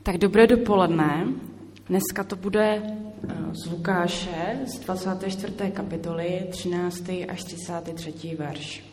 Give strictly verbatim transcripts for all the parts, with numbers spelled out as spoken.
Tak dobré dopoledne. Dneska to bude z Lukáše z dvacáté čtvrté kapitoly třináctý až třicátý třetí verš.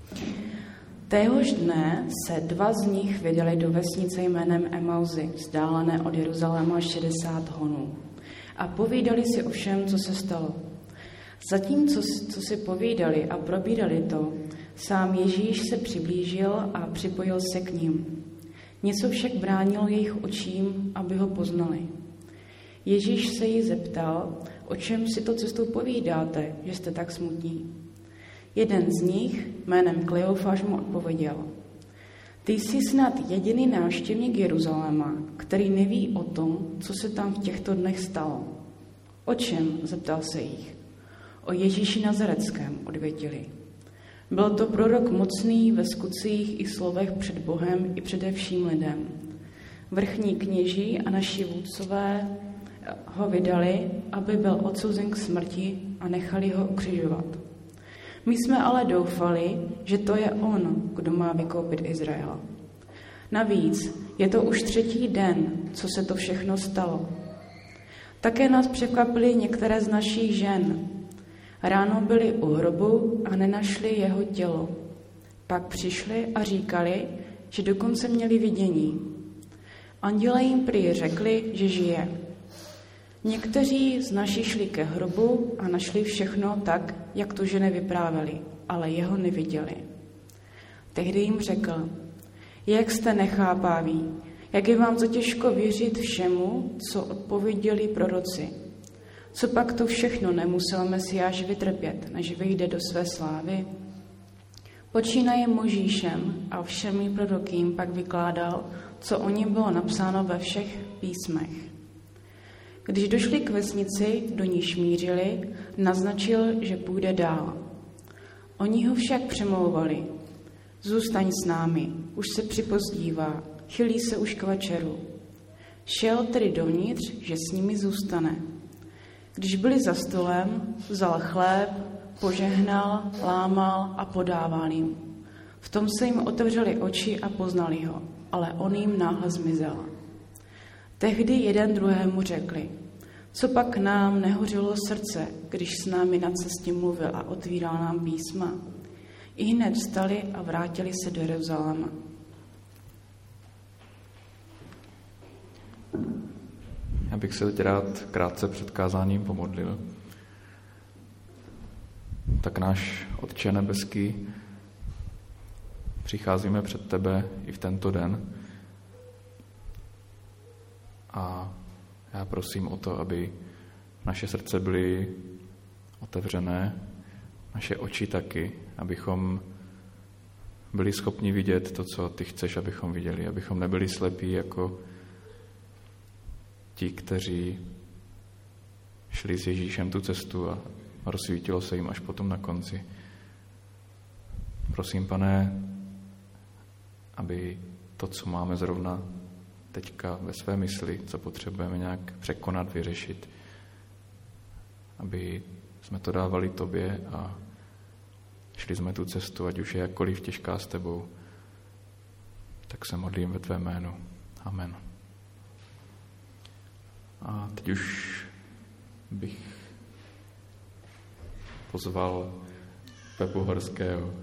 Téhož dne se dva z nich vydali do vesnice jménem Emauzy, vzdálené od Jeruzaléma šedesát honů, a povídali si o všem, co se stalo. Zatímco co si povídali a probírali to, sám Ježíš se přiblížil a připojil se k ním. Něco však bránilo jejich očím, aby ho poznali. Ježíš se jí zeptal, o čem si to cestou povídáte, že jste tak smutní. Jeden z nich, jménem Kleofáš, mu odpověděl: Ty jsi snad jediný návštěvník Jeruzaléma, který neví o tom, co se tam v těchto dnech stalo. O čem? Zeptal se jich. O Ježíši Nazareckém, odvětili. Byl to prorok mocný ve skutcích i slovech před Bohem i především lidem. Vrchní kněží a naši vůdcové ho vydali, aby byl odsouzen k smrti, a nechali ho ukřižovat. My jsme ale doufali, že to je on, kdo má vykoupit Izrael. Navíc je to už třetí den, co se to všechno stalo. Také nás překvapily některé z našich žen. Ráno byli u hrobu a nenašli jeho tělo. Pak přišli a říkali, že dokonce měli vidění. Anděle jim prý řekli, že žije. Někteří z našich šli ke hrobu a našli všechno tak, jak to ženy vyprávěly, ale jeho neviděli. Tehdy jim řekl: Jak jste nechápaví, jak je vám to těžko věřit všemu, co odpověděli proroci. Co pak to všechno nemusel Mesiáš vytrpět, než vyjde do své slávy? Počínaje Možíšem a všemi proroky jim pak vykládal, co o něm bylo napsáno ve všech písmech. Když došli k vesnici, do níž mířili, naznačil, že půjde dál. Oni ho však přemlouvali: Zůstaň s námi, už se připozdívá, chylí se už k večeru. Šel tedy dovnitř, že s nimi zůstane. Když byli za stolem, vzal chléb, požehnal, lámal a podával jim. V tom se jim otevřely oči a poznali ho, ale on jim náhle zmizel. Tehdy jeden druhému řekli: Co pak nám nehořelo srdce, když s námi na cestě mluvil a otvíral nám písma? I hned vstali a vrátili se do Jeruzaléma. Já bych se teď rád krátce před kázáním pomodlil. Tak náš Otče nebeský, přicházíme před tebe i v tento den a já prosím o to, aby naše srdce byly otevřené, naše oči taky, abychom byli schopni vidět to, co ty chceš, abychom viděli, abychom nebyli slepí jako ti, kteří šli s Ježíšem tu cestu a rozsvítilo se jim až potom na konci. Prosím, Pane, aby to, co máme zrovna teďka ve své mysli, co potřebujeme nějak překonat, vyřešit, aby jsme to dávali tobě a šli jsme tu cestu, ať už je jakkoliv těžká s tebou, tak se modlím ve tvé jménu. Amen. A teď už bych pozval Pepu Horského,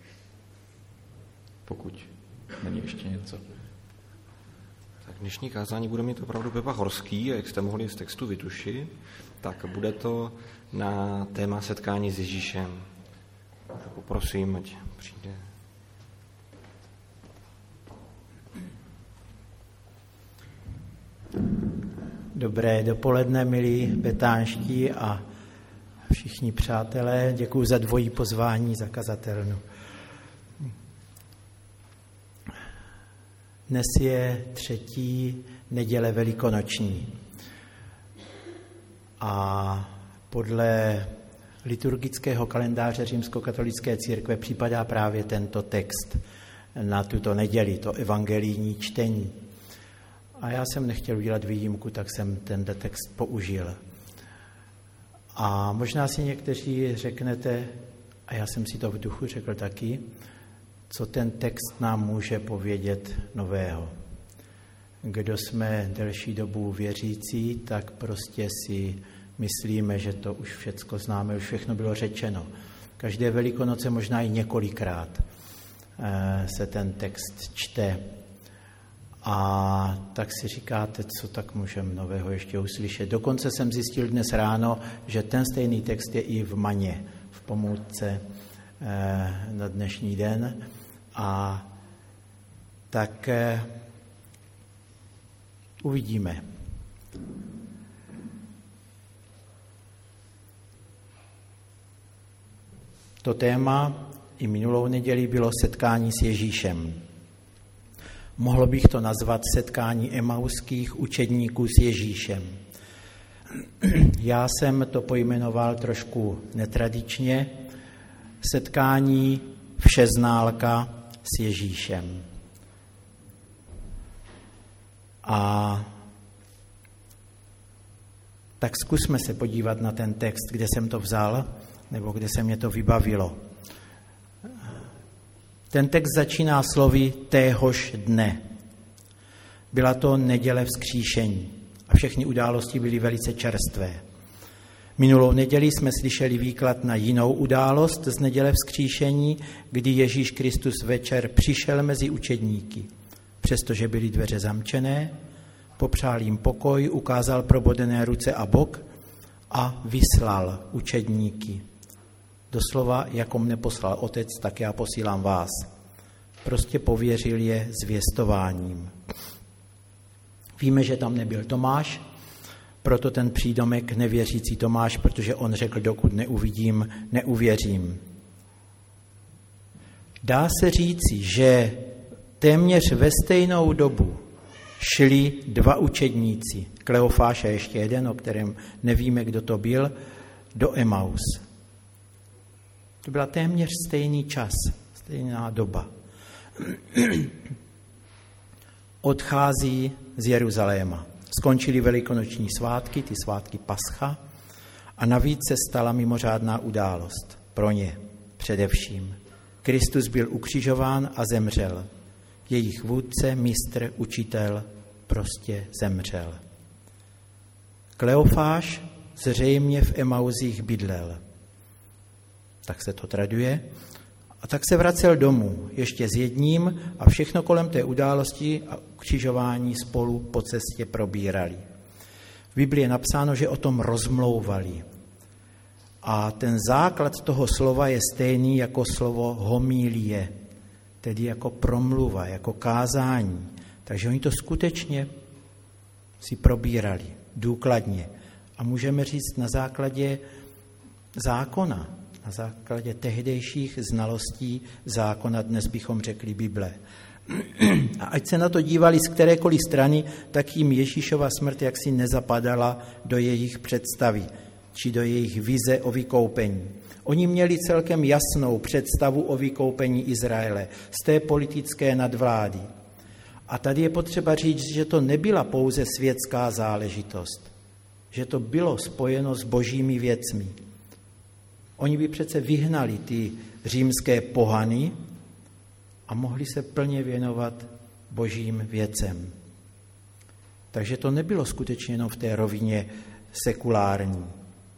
pokud není ještě něco. Tak dnešní kázání bude mít opravdu Pepa Horský, jak jste mohli z textu vytušit, tak bude to na téma setkání s Ježíšem. Poprosím, ať přijde. Dobré dopoledne, milí betánští a všichni přátelé. Děkuji za dvojí pozvání za kazatelnu. Dnes je třetí neděle velikonoční a podle liturgického kalendáře římskokatolické církve připadá právě tento text na tuto neděli, to evangelijní čtení. A já jsem nechtěl udělat výjimku, tak jsem ten text použil. A možná si někteří řeknete, a já jsem si to v duchu řekl taky, co ten text nám může povědět nového. kdo jsme delší dobu věřící, tak prostě si myslíme, že to už všecko známe, už všechno bylo řečeno. Každé Velikonoce, možná i několikrát, se ten text čte. A tak si říkáte, co tak můžeme nového ještě uslyšet. Dokonce jsem zjistil dnes ráno, že ten stejný text je i v Maně, v pomůcce na dnešní den. A tak uvidíme. To téma i minulou neděli bylo setkání s Ježíšem. Mohlo bych to nazvat setkání emauských učedníků s Ježíšem. Já jsem to pojmenoval trošku netradičně, setkání všeználka s Ježíšem. A tak zkusme se podívat na ten text, kde jsem to vzal, nebo kde se mě to vybavilo. Ten text začíná slovy téhož dne. Byla to neděle vzkříšení a všechny události byly velice čerstvé. Minulou neděli jsme slyšeli výklad na jinou událost z neděle vzkříšení, kdy Ježíš Kristus večer přišel mezi učedníky. Přestože byly dveře zamčené, popřál jim pokoj, ukázal probodené ruce a bok a vyslal učedníky. Doslova, jako mne poslal Otec, tak já posílám vás. Prostě pověřil je zvěstováním. Víme, že tam nebyl Tomáš, proto ten přídomek nevěřící Tomáš, protože on řekl, dokud neuvidím, neuvěřím. Dá se říci, že téměř ve stejnou dobu šli dva učedníci, Kleofáš a ještě jeden, o kterém nevíme, kdo to byl, do Emaus. To byla téměř stejný čas, stejná doba. Odchází z Jeruzaléma. Skončily velikonoční svátky, ty svátky Pascha, a navíc se stala mimořádná událost pro ně především. Kristus byl ukřižován a zemřel. Jejich vůdce, mistr, učitel prostě zemřel. Kleofáš zřejmě v Emauzích bydlel. Tak se to traduje. A tak se vracel domů ještě s jedním a všechno kolem té události a ukřižování spolu po cestě probírali. V Biblii je napsáno, že o tom rozmlouvali. A ten základ toho slova je stejný jako slovo homilie, tedy jako promluva, jako kázání. Takže oni to skutečně si probírali důkladně. A můžeme říct na základě zákona, na základě tehdejších znalostí zákona, dnes bychom řekli Bible. A ať se na to dívali z kterékoliv strany, tak jim Ježíšova smrt jaksi nezapadala do jejich představy, či do jejich vize o vykoupení. Oni měli celkem jasnou představu o vykoupení Izraele z té politické nadvlády. A tady je potřeba říct, že to nebyla pouze světská záležitost, že to bylo spojeno s božími věcmi. Oni by přece vyhnali ty římské pohany a mohli se plně věnovat božím věcem. Takže to nebylo skutečně jenom v té rovině sekulární.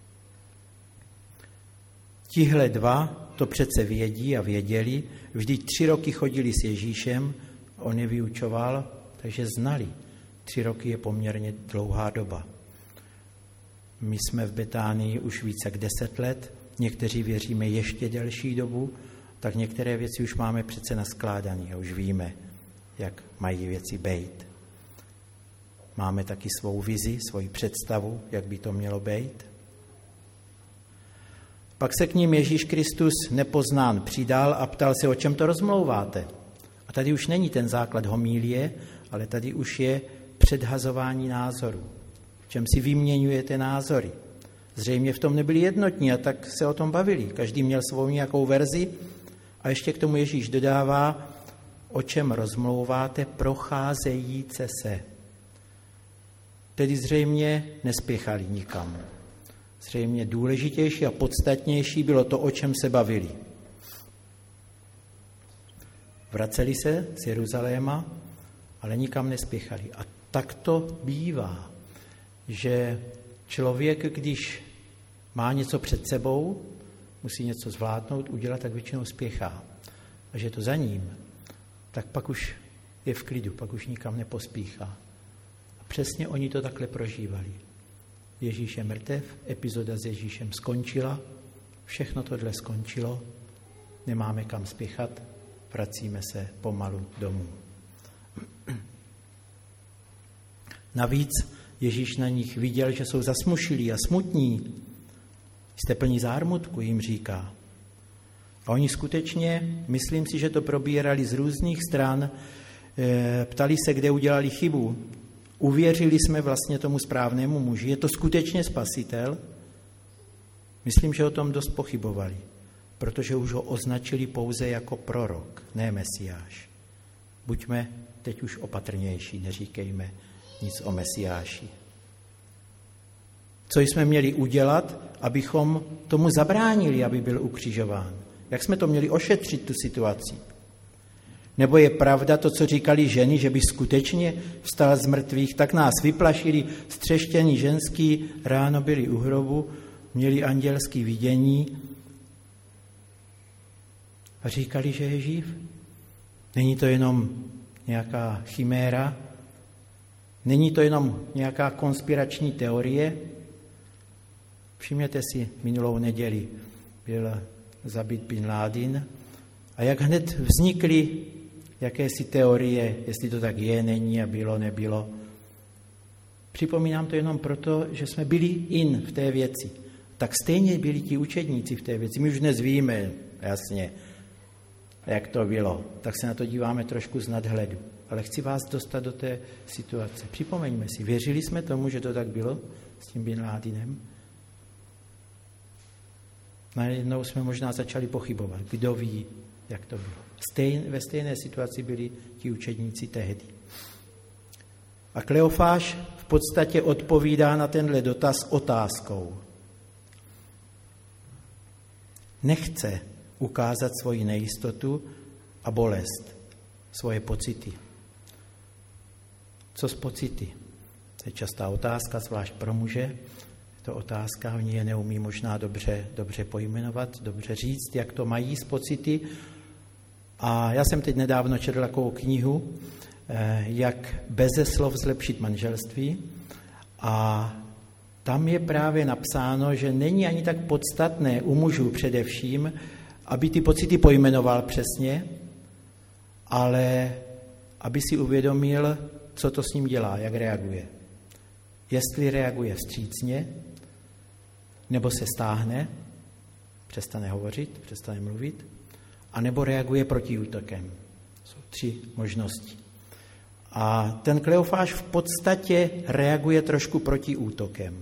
Tihle dva to přece vědí a věděli, vždyť tři roky chodili s Ježíšem, on je vyučoval, takže znali. Tři roky je poměrně dlouhá doba. My jsme v Betánii už více jak deset let, někteří věříme ještě delší dobu, tak některé věci už máme přece naskládané a už víme, jak mají věci být. Máme taky svou vizi, svoji představu, jak by to mělo být. Pak se k ním Ježíš Kristus nepoznán přidal a ptal se, o čem to rozmlouváte. A tady už není ten základ homilie, ale tady už je předhazování názorů. V čem si vyměňujete názory. Zřejmě v tom nebyli jednotní a tak se o tom bavili. Každý měl svou nějakou verzi a ještě k tomu Ježíš dodává, o čem rozmlouváte, procházejíce se. Tedy zřejmě nespěchali nikam. Zřejmě důležitější a podstatnější bylo to, o čem se bavili. Vraceli se z Jeruzaléma ale nikam nespěchali. A tak to bývá, že člověk, když má něco před sebou, musí něco zvládnout, udělat, tak většinou spěchá. A že to za ním, tak pak už je v klidu, pak už nikam nepospíchá. A přesně oni to takhle prožívali. Ježíš je mrtev, epizoda s Ježíšem skončila, všechno tohle skončilo, nemáme kam spěchat, vracíme se pomalu domů. Navíc Ježíš na nich viděl, že jsou zasmušilí a smutní. Jste plní zármutku, jim říká. A oni skutečně, myslím si, že to probírali z různých stran, ptali se, kde udělali chybu. Uvěřili jsme vlastně tomu správnému muži. Je to skutečně spasitel? Myslím, že o tom dost pochybovali, protože už ho označili pouze jako prorok, ne Mesiáš. Buďme teď už opatrnější, neříkejme nic o Mesiáši. Co jsme měli udělat, abychom tomu zabránili, aby byl ukřižován? Jak jsme to měli ošetřit, tu situaci? Nebo je pravda to, co říkali ženy, že by skutečně vstal z mrtvých, tak nás vyplašili střeštění ženský, ráno byli u hrobu, měli andělský vidění a říkali, že je živ? Není to jenom nějaká chiméra? Není to jenom nějaká konspirační teorie? Všimněte si, minulou neděli byl zabit Bin Laden a jak hned vznikly jakési teorie, jestli to tak je, není a bylo, nebylo. Připomínám to jenom proto, že jsme byli in v té věci. Tak stejně byli ti učedníci v té věci. My už dnes víme, jasně, jak to bylo. Tak se na to díváme trošku z nadhledu. Ale chci vás dostat do té situace. Připomeňme si, věřili jsme tomu, že to tak bylo s tím Bin Ladenem? Najednou jsme možná začali pochybovat. Kdo ví, jak to bylo. Stejn, ve stejné situaci byli ti učedníci tehdy. A Kleofáš v podstatě odpovídá na tenhle dotaz otázkou. Nechce ukázat svoji nejistotu a bolest, svoje pocity. Co s pocity? To je častá otázka, zvlášť pro muže. Je to otázka, oni je neumí možná dobře, dobře pojmenovat, dobře říct, jak to mají s pocity. A já jsem teď nedávno četl takovou knihu, jak beze slov zlepšit manželství. A tam je právě napsáno, že není ani tak podstatné u mužů především, aby ty pocity pojmenoval přesně, ale aby si uvědomil, co to s ním dělá, jak reaguje. Jestli reaguje vstřícně, nebo se stáhne, přestane hovořit, přestane mluvit, anebo reaguje protiútokem. Jsou tři možnosti. A ten Kleofáš v podstatě reaguje trošku protiútokem.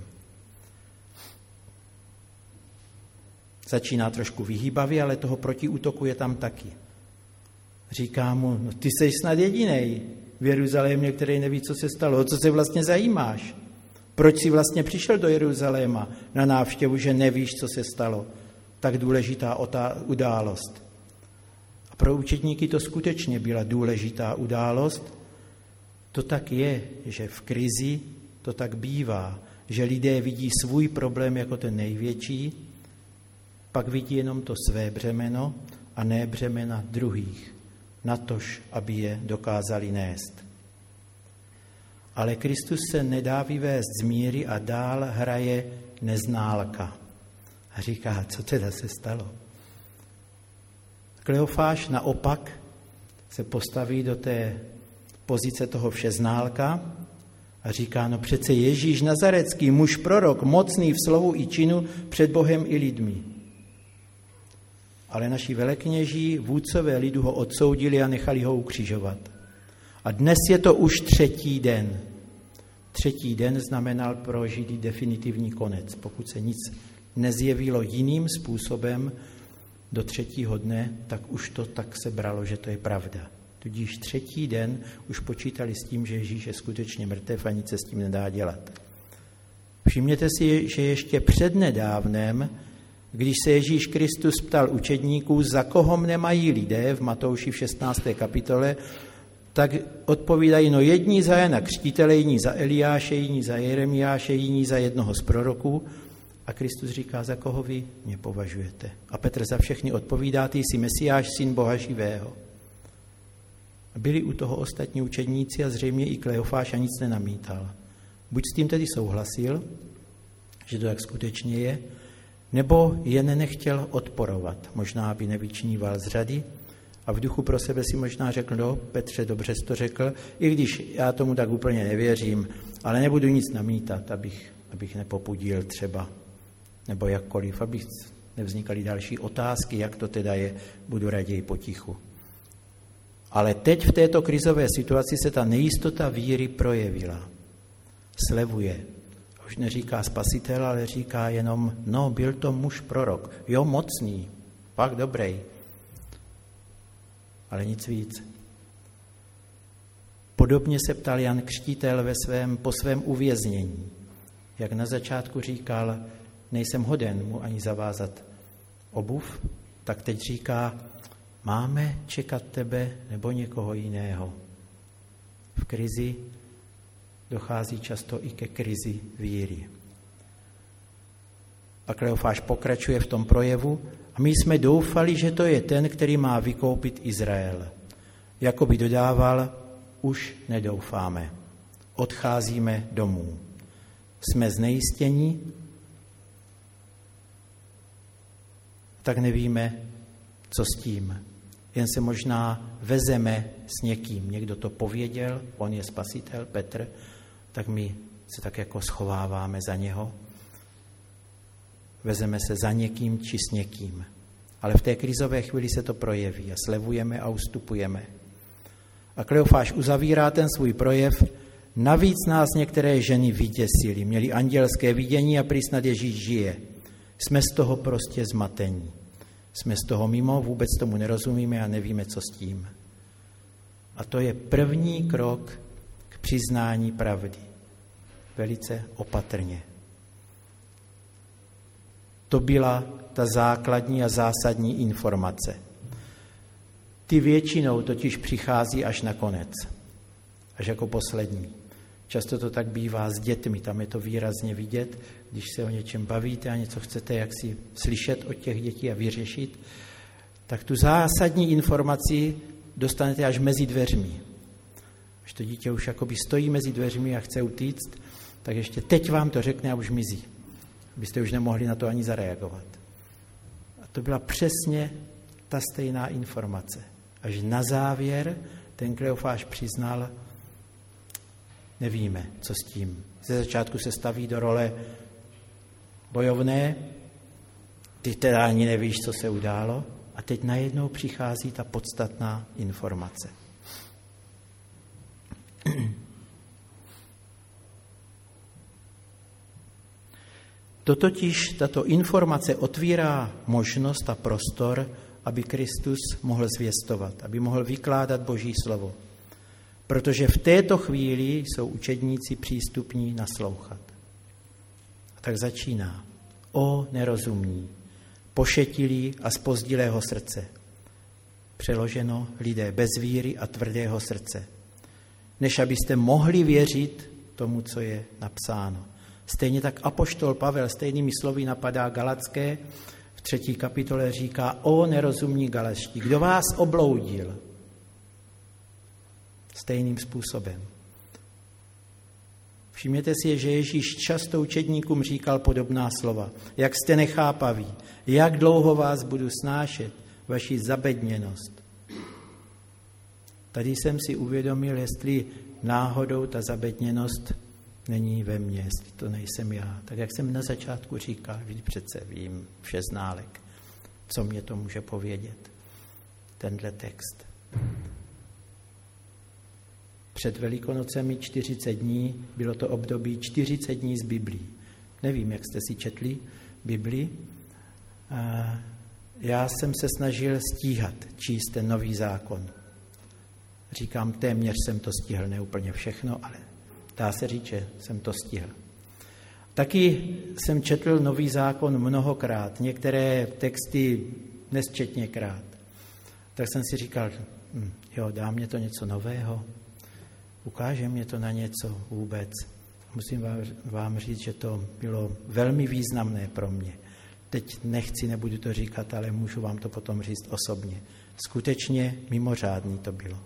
Začíná trošku vyhýbavě, ale toho protiútoku je tam taky. Říká mu, no ty jsi snad jedinej v Jeruzalémě, který neví, co se stalo. O co se vlastně zajímáš? Proč jsi vlastně přišel do Jeruzaléma na návštěvu, že nevíš, co se stalo? Tak důležitá událost. A pro učedníky to skutečně byla důležitá událost. To tak je, že v krizi to tak bývá, že lidé vidí svůj problém jako ten největší, pak vidí jenom to své břemeno a ne břemena druhých, natož, aby je dokázali nést. Ale Kristus se nedá vyvést z míry a dál hraje neználka. A říká, co teda se stalo? Kleofáš naopak se postaví do té pozice toho všeználka a říká, no přece Ježíš Nazarecký, muž prorok, mocný v slovu i činu před Bohem i lidmi. Ale naši velekněží, vůdcové lidu ho odsoudili a nechali ho ukřižovat. A dnes je to už třetí den. Třetí den znamenal pro Židy definitivní konec. Pokud se nic nezjevilo jiným způsobem do třetího dne, tak už to tak se bralo, že to je pravda. Tudíž třetí den už počítali s tím, že Ježíš je skutečně mrtev a nic se s tím nedá dělat. Všimněte si, že ještě přednedávnem, když se Ježíš Kristus ptal učedníků, za koho mne mají lidé, v Matouši v šestnácté kapitole, tak odpovídají, no jedni za Jana Křtitele, jiní za Eliáše, jiní za Jeremiáše, jiní za jednoho z proroků. A Kristus říká, za koho vy mě považujete. A Petr za všechny odpovídá, ty jsi Mesiáš, syn Boha živého. Byli u toho ostatní učedníci a zřejmě i Kleofáš a nic nenamítal. Buď s tím tedy souhlasil, že to tak skutečně je, nebo jen nechtěl odporovat. Možná by nevyčníval z řady a v duchu pro sebe si možná řekl, no Petře, dobře jsi to řekl, i když já tomu tak úplně nevěřím, ale nebudu nic namítat, abych, abych nepopudil třeba, nebo jakkoliv, abych nevznikaly další otázky, jak to teda je, budu raději potichu. Ale teď v této krizové situaci se ta nejistota víry projevila. Slevuje. Už neříká spasitel, ale říká jenom, no, byl to muž prorok. Jo, mocný, fakt dobrý. Ale nic víc. Podobně se ptal Jan Křtitel ve svém, po svém uvěznění. Jak na začátku říkal, nejsem hoden mu ani zavázat obuv, tak teď říká, máme čekat tebe nebo někoho jiného. V krizi dochází často i ke krizi víry. A Kleofáš pokračuje v tom projevu a my jsme doufali, že to je ten, který má vykoupit Izrael. Jakoby dodával, už nedoufáme. Odcházíme domů. Jsme znejistění, tak nevíme, co s tím. Jen se možná vezeme s někým. Někdo to pověděl, on je spasitel, Petr, tak my se tak jako schováváme za něho. Vezeme se za někým či s někým. Ale v té krizové chvíli se to projeví a slevujeme a ustupujeme. A Kleofáš uzavírá ten svůj projev. Navíc nás některé ženy vyděsily, měly andělské vidění a prý snad Ježíš žije. Jsme z toho prostě zmatení. Jsme z toho mimo, vůbec tomu nerozumíme a nevíme, co s tím. A to je první krok k přiznání pravdy. Velice opatrně. To byla ta základní a zásadní informace. Ty většinou totiž přichází až na konec, až jako poslední. Často to tak bývá s dětmi, tam je to výrazně vidět, když se o něčem bavíte a něco chcete jaksi slyšet od těch dětí a vyřešit, tak tu zásadní informaci dostanete až mezi dveřmi. Až to dítě už jakoby stojí mezi dveřmi a chce utíct, tak ještě teď vám to řekne a už mizí. Abyste už nemohli na to ani zareagovat. A to byla přesně ta stejná informace. Až na závěr ten Kleofáš přiznal, nevíme, co s tím. Ze začátku se staví do role bojovné, ty teda ani nevíš, co se událo, a teď najednou přichází ta podstatná informace. To totiž, tato informace otvírá možnost a prostor, aby Kristus mohl zvěstovat, aby mohl vykládat Boží slovo. Protože v této chvíli jsou učedníci přístupní naslouchat. A tak začíná. O nerozumní, pošetilí a zpozdilého srdce. Přeloženo lidé bez víry a tvrdého srdce. Než abyste mohli věřit tomu, co je napsáno. Stejně tak apoštol Pavel stejnými slovy napadá Galacké, v třetí kapitole říká, o nerozumní Galaští, kdo vás obloudil? Stejným způsobem. Všimněte si, že Ježíš často učedníkům říkal podobná slova. Jak jste nechápaví, jak dlouho vás budu snášet, vaši zabedněnost. Tady jsem si uvědomil, jestli náhodou ta zabedněnost není ve mně, jestli to nejsem já. Tak jak jsem na začátku říkal, vždy přece vím vše ználek, co mě to může povědět, tenhle text. Před Velikonocemi čtyřicet dní, bylo to období čtyřicet dní z Biblí. Nevím, jak jste si četli Bibli. Já jsem se snažil stíhat, číst ten nový zákon. Říkám, téměř jsem to stihl, ne úplně všechno, ale dá se říct, že jsem to stihl. Taky jsem četl nový zákon mnohokrát, některé texty nesčetněkrát. Tak jsem si říkal, hm, jo, dá mě to něco nového, ukáže mě to na něco vůbec. Musím vám, vám říct, že to bylo velmi významné pro mě. Teď nechci, nebudu to říkat, ale můžu vám to potom říct osobně. Skutečně mimořádný to bylo.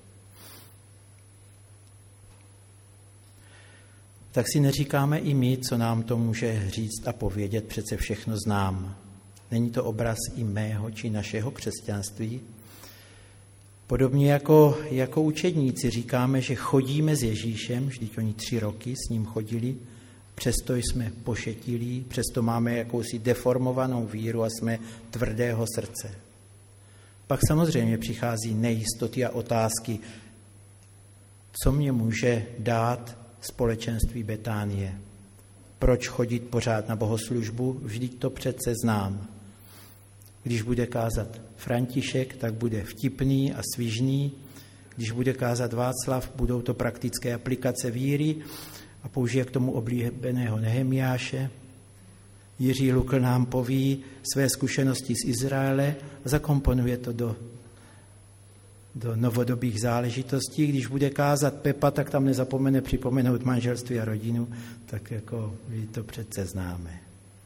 Tak si neříkáme i my, co nám to může říct a povědět, přece všechno znám. Není to obraz i mého či našeho křesťanství? Podobně jako, jako učedníci říkáme, že chodíme s Ježíšem, vždyť oni tři roky s ním chodili, přesto jsme pošetilí, přesto máme jakousi deformovanou víru a jsme tvrdého srdce. Pak samozřejmě přichází nejistoty a otázky, co mě může dát společenství Betánie. Proč chodit pořád na bohoslužbu? Vždyť to přece znám. Když bude kázat František, tak bude vtipný a svižný. Když bude kázat Václav, budou to praktické aplikace víry a použije k tomu oblíbeného Nehemiáše. Jiří Lukl nám poví své zkušenosti z Izraele a zakomponuje to do, do novodobých záležitostí. Když bude kázat Pepa, tak tam nezapomene připomenout manželství a rodinu, tak jako vy to přece známe.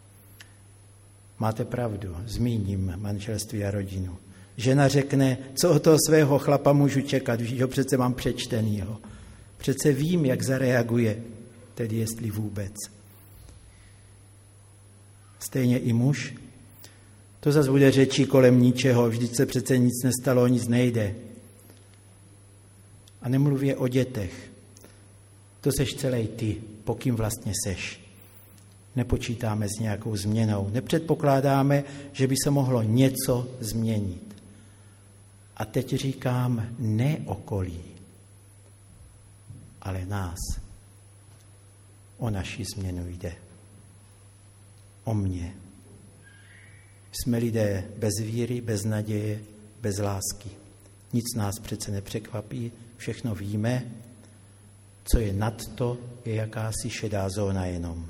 Máte pravdu, zmíním manželství a rodinu. Žena řekne, co od toho svého chlapa můžu čekat, už ho přece mám přečtenýho. Přece vím, jak zareaguje, tedy jestli vůbec. Stejně i muž. To zase bude řečí kolem ničeho, vždyť se přece nic nestalo, nic nejde. A nemluvě o dětech. To seš celej ty, pokým vlastně seš. Nepočítáme s nějakou změnou. Nepředpokládáme, že by se mohlo něco změnit. A teď říkám, ne okolí, ale nás. O naši změnu jde. O mě. Jsme lidé bez víry, bez naděje, bez lásky. Nic nás přece nepřekvapí, všechno víme. Co je nad to, je jakási šedá zóna jenom.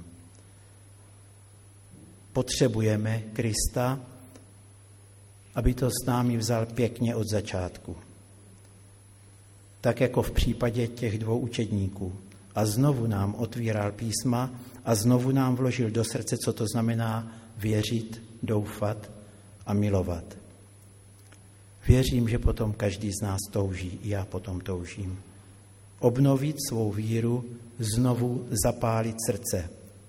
Potřebujeme Krista, aby to s námi vzal pěkně od začátku. Tak jako v případě těch dvou učedníků. A znovu nám otvíral písma a znovu nám vložil do srdce, co to znamená věřit, doufat a milovat. Věřím, že potom každý z nás touží, i já potom toužím. Obnovit svou víru, znovu zapálit srdce.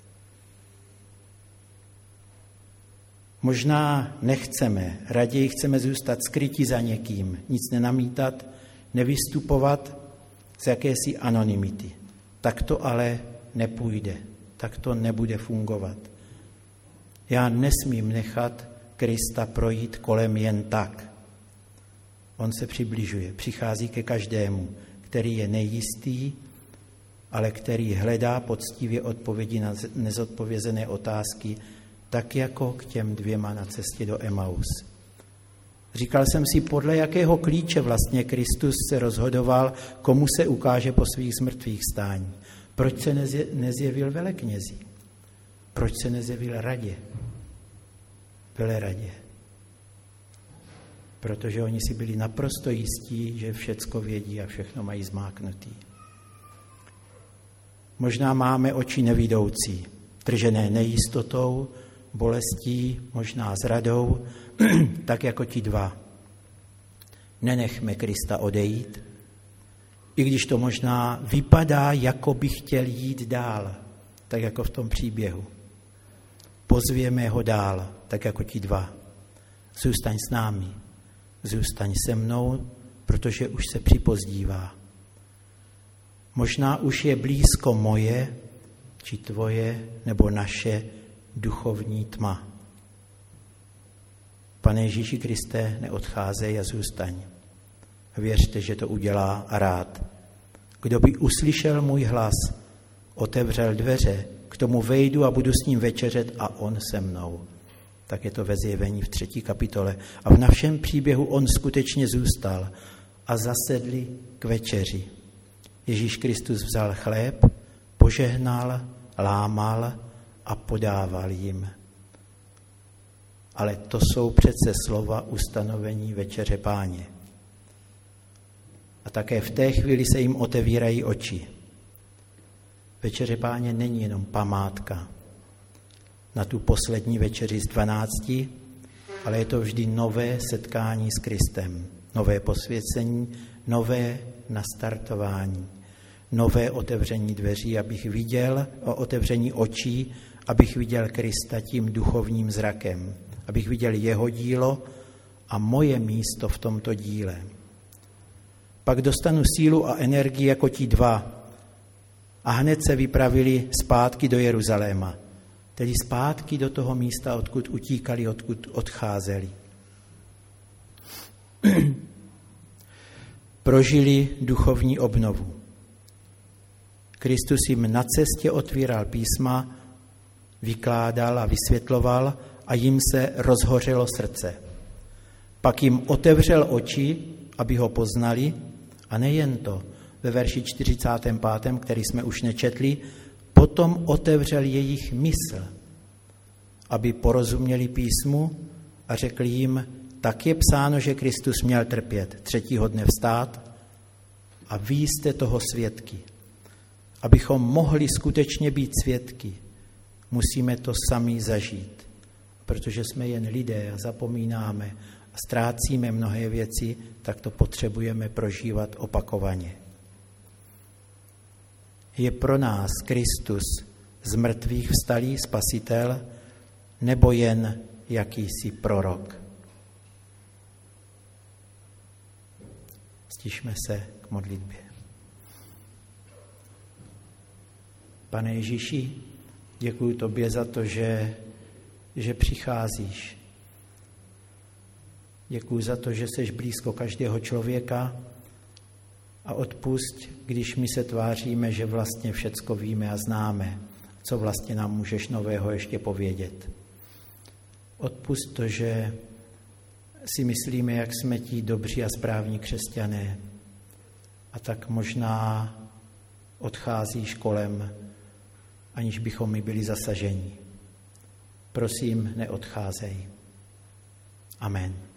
Možná nechceme, raději chceme zůstat skryti za někým, nic nenamítat, nevystupovat z jakési anonymity. Tak to ale nepůjde, tak to nebude fungovat. Já nesmím nechat Krista projít kolem jen tak. On se přibližuje, přichází ke každému, který je nejistý, ale který hledá poctivě odpovědi na nezodpovězené otázky, tak jako k těm dvěma na cestě do Emaus. Říkal jsem si, podle jakého klíče vlastně Kristus se rozhodoval, komu se ukáže po svých zmrtvých stání. Proč se nezjevil veleknězi? Proč se nezjevil radě? Veleradě. Protože oni si byli naprosto jistí, že všecko vědí a všechno mají zmáknutý. Možná máme oči nevidoucí, tržené nejistotou, bolestí, možná zradou, tak jako ti dva. Nenechme Krista odejít, i když to možná vypadá, jako by chtěl jít dál, tak jako v tom příběhu. Pozvěme ho dál, tak jako ti dva. Zůstaň s námi, zůstaň se mnou, protože už se připozdívá. Možná už je blízko moje, či tvoje, nebo naše duchovní tma. Pane Ježíši Kriste, neodcházej a zůstaň. Věřte, že to udělá a rád. Kdo by uslyšel můj hlas, otevřel dveře, k tomu vejdu a budu s ním večeřet a on se mnou. Tak je to ve Zjevení v třetí kapitole. A v našem příběhu on skutečně zůstal a zasedli k večeři. Ježíš Kristus vzal chléb, požehnal, lámal a podával jim. Ale to jsou přece slova ustanovení večeře Páně. A také v té chvíli se jim otevírají oči. Večeře Páně není jenom památka na tu poslední večeři z dvanácti, ale je to vždy nové setkání s Kristem, nové posvěcení, nové nastartování, nové otevření dveří, abych viděl, o otevření očí, abych viděl Krista tím duchovním zrakem, abych viděl jeho dílo a moje místo v tomto díle. Pak dostanu sílu a energii jako ti dva a hned se vypravili zpátky do Jeruzaléma, tedy zpátky do toho místa, odkud utíkali, odkud odcházeli. Prožili duchovní obnovu. Kristus jim na cestě otvíral písma, vykládal a vysvětloval a jim se rozhořelo srdce. Pak jim otevřel oči, aby ho poznali, a nejen to, ve verši čtyřicátém pátém, který jsme už nečetli, potom otevřel jejich mysl, aby porozuměli písmu a řekl jim, tak je psáno, že Kristus měl trpět, třetího dne vstát a vy jste toho svědky. Abychom mohli skutečně být svědky, musíme to sami zažít, protože jsme jen lidé a zapomínáme a ztrácíme mnohé věci, tak to potřebujeme prožívat opakovaně. Je pro nás Kristus z mrtvých vstalý spasitel nebo jen jakýsi prorok? Stišme se k modlitbě. Pane Ježíši, děkuji tobě za to, že, že přicházíš. Děkuji za to, že jsi blízko každého člověka a odpusť, když my se tváříme, že vlastně všecko víme a známe, co vlastně nám můžeš nového ještě povědět. Odpusť to, že si myslíme, jak jsme ti dobří a správní křesťané a tak možná odcházíš kolem, aniž bychom my byli zasaženi. Prosím, neodcházej. Amen.